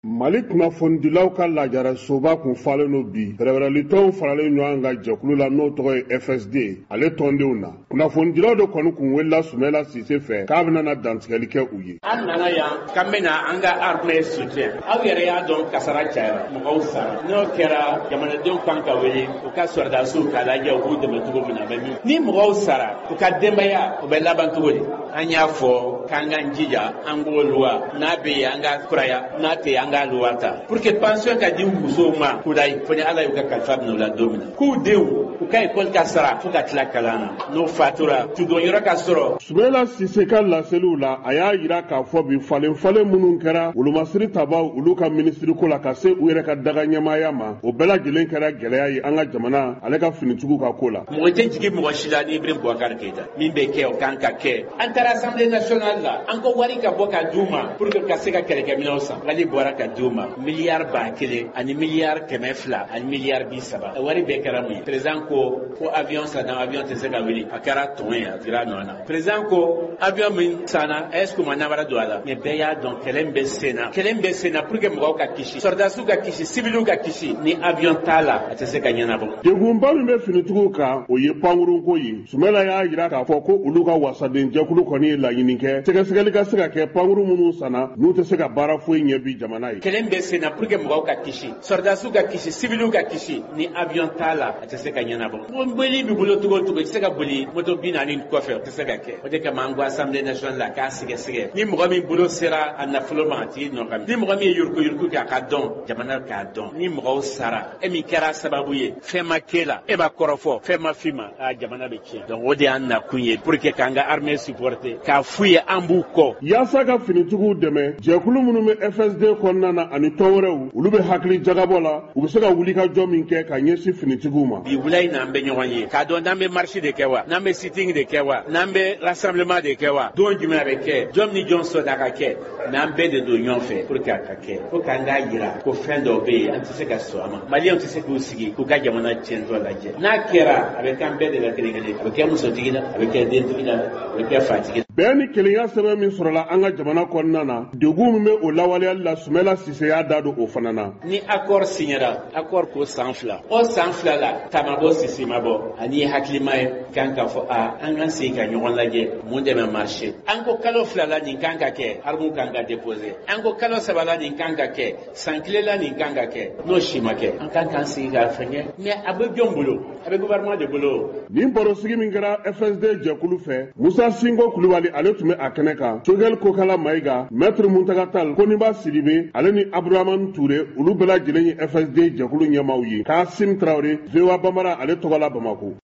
Mali kunnafonidilaw ka lajara soba kun falen no bi fɛrɛfɛrɛlitonw faralen ɲɔgɔn kan jɛkulu la n'o tɔgɔ ye FSD ale tɔndenw na kunnafonidilaw de kɔni kun welela Sumɛla Sise fɛ k'a bɛna dantigɛli kɛ u ye. An nana yan k'an bɛna an ka armée soutien aw yɛrɛ y'a dɔn kasara cayara mɔgɔw sara n'o kɛra jamanadenw kan ka wele u ka sɔrɔdasiw k'a lajɛ u k'u dɛmɛ cogo min na bɛ min ni mɔgɔw sara u ka denbaya u bɛ laban cogo di an y'a fɔ k'an k'an jija an k'o luwa n'a bɛ yen an ka kuraya n'a tɛ yen an k'a luwa ta pour que pension ka di musow ma kudayi fo ni Ala y'u ka kalifa minɛ u la don min na k'u denw u ka école ka sara fo ka tila kalan na n'o fatura tudon yɔrɔ ka sɔrɔ. Sumɛla Sise ka laseliw la a y'a jira k'a fɔ bi falen minnu kɛra wolomasiri tabaw olu ka ministre ko la ka se u yɛrɛ ka daga ɲɛmaaya ma o bɛɛ lajɛlen kɛra gɛlɛya ye an ka jamana ale ka finitigiw ka ko la. Mɔgɔ tɛ jigi mɔgɔ si la ni Ibrahim Boubacar Keita min bɛ kɛ o kan ka kɛ an taara Assemblée nationale la an ko wari ka bɔ ka d'u ma pour que ka se ka kɛlɛkɛminɛnw san wali bɔra ka d'u ma miliyari 1,000 ani miliyari 200 ani miliyari 30 wari bɛɛ kɛra mun ye président ko avion sanna avion tɛ se ka wuli a kɛra tɔn ye a dira nɔ na président ko avion min sanna est-ce que ma nabara don a la mais bɛɛ y'a dɔn kɛlɛ bɛ senna pour que mɔgɔw ka kisi sɔrɔdasiw ka kisi civiliw ka kisi ni avion t'a la a tɛ se ka ɲɛnabɔ. Degunba min bɛ finitigiw kan o ye pankurunko ye Sumɛla y'a jira k'a fɔ ko olu ka wasaden jɛkulu kɔni ye laɲini kɛ sɛgɛsɛgɛli ka se ka kɛ pankuru minnu sanna n'u tɛ se ka baara foyi ɲɛ bi jamana ye. Kɛlɛ bɛ senna pour que mɔgɔw ka kisi sɔrɔdasiw ka kisi civiliw ka kisi ni avion t'a la a tɛ se ka ɲɛnabɔ. Mobili b'i bolo cogo o cogo i tɛ se ka boli moto 40 kɔfɛ o tɛ se ka kɛ o de kama an ko Assemblée nationale la k'a sɛgɛsɛgɛ ni mɔgɔ min bolo sera a nafolo ma a tigi nɔ ka ni mɔgɔ min ye yuruku kɛ a ka dɔn jamana k'a dɔn ni mɔgɔw sara e min kɛra sababu ye fɛn ma kɛ la e b'a kɔrɔfɔ fɛn ma f'i ma a jamana bɛ tiɲɛ donc o de y'an nakun ye pour que k'an ka armée supporter k'a f'u ye an b'u kɔ. Yaasa ka finitigiw dɛmɛ jɛkulu minnu bɛ FSD kɔnɔna na ani tɔn wɛrɛw olu bɛ hakili jagabɔ la u bɛ se ka wuli ka jɔ min kɛ ka ɲɛsin finitigiw ma. Bi wula in na an bɛ ɲɔgɔn ye k'a dɔn n'an bɛ marche de kɛ wa n'an bɛ sitting de kɛ wa n'an bɛ rassemblement de kɛ wa don jumɛn a bɛ kɛ jɔn ni jɔn sɔnna ka kɛ mais an bɛɛ de don ɲɔgɔn fɛ pour que a ka kɛ pour que an k'a jira ko fɛn dɔw bɛ yen an tɛ se ka sɔn a ma maliyɛnw tɛ se k'u sigi k'u ka jamana tiɲɛtɔ lajɛ n'a kɛra a bɛ kɛ an bɛɛ de la kelen-kelen a bɛ kɛ musotigi la a bɛ kɛ dentigi la a bɛ kɛ fatigi la. Bɛɛ ni kelenya sɛbɛn min sɔrɔla an ka jamana kɔnɔna na degun min bɛ o lawaleyali la Sumɛla Sise y'a da don o fana na. Ni accord signera accord ko san 2 o san 2 la tama bɔ sisi ma bɔ ani hakilima ye kan ka fɔ an kan segin ka ɲɔgɔn lajɛ mun de bɛ marché an ko kalo 2 la nin kan ka kɛ armu kan ka déposer an ko kalo 3 la nin kan ka kɛ san 1 la nin kan ka kɛ n'o si ma kɛ an kan k'an sigi ka fɛngɛ mais a bɛ jɔn bolo a bɛ gouvernement de bolo. Nin barosigi min kɛra FSD jɛkulu fɛ Musa Sinko Kulibali ale tun bɛ a kɛnɛ kan Cogɛl Kokala Mayiga Maître Muntaka Tall Koniba Sidibe ale ni Abdurahamani Ture olu bɛɛ lajɛlen ye FSD jɛkulu ɲɛmaaw ye Kasim Traoré VOA Bambara ale tɔgɔ la Bamako.